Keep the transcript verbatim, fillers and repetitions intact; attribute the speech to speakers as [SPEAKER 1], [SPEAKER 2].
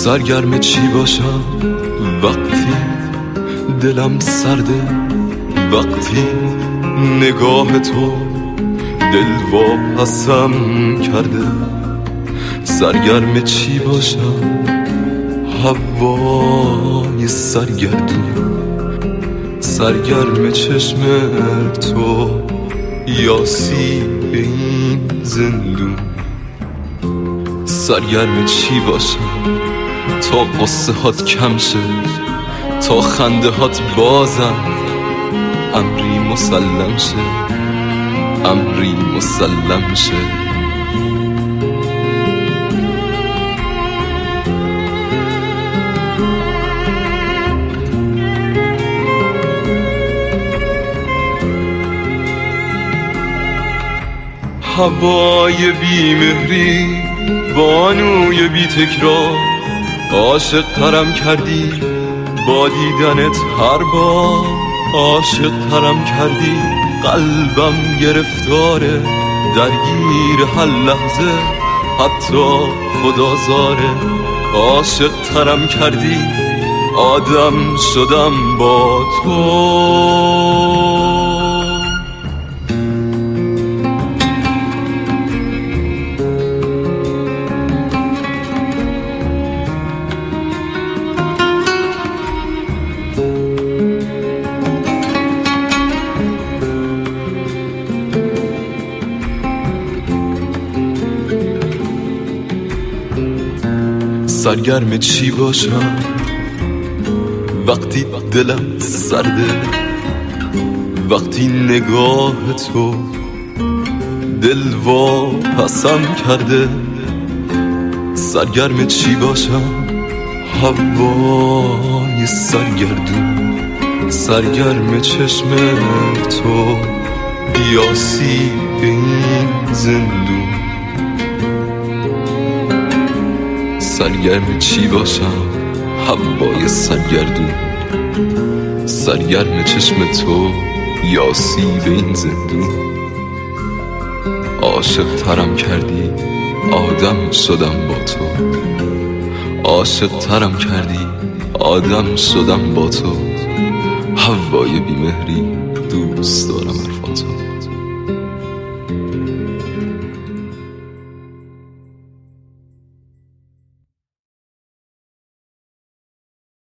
[SPEAKER 1] سرگرم چی باشم وقتی دلم سرده، وقتی نگاه تو دل واپسم کرده. سرگرم چی باشم هوای سرگردون، سرگرم چشم تو یا سیب این زندون. سرگرم چی باشم تا قصه هات کم شه، تا خنده هات بازم امری مسلم شه، امری مسلم شه. هوای بی مهری، بانوی بی تکرار، عاشق ترم کردی با دیدنت هر بار. عاشق ترم کردی قلبم گرفتاره، درگیر هر لحظه حتی خدازاره. عاشق ترم کردی آدم شدم با تو. سرگرم چی باشم وقتی دلم سرده، وقتی نگاه تو دل واپسم کرده. سرگرم چی باشم هوای سرگردون، سرگرم چشم تو یا سیب این زندون. سرگرم چی باشم هوای سرگردون، سرگرم چشم تو یا سیب این زندون. عاشق ترم کردی آدم شدم با تو، عاشق ترم کردی آدم شدم با تو. هوای بیمهری دوست دارم.